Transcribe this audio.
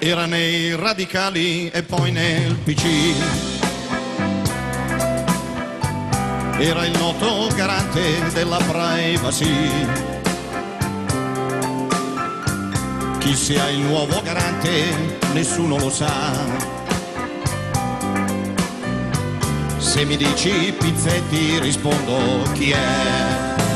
Era nei radicali e poi nel PC. Era il noto garante della privacy. Chi sia il nuovo garante nessuno lo sa. Se mi dici Pizzetti rispondo chi è.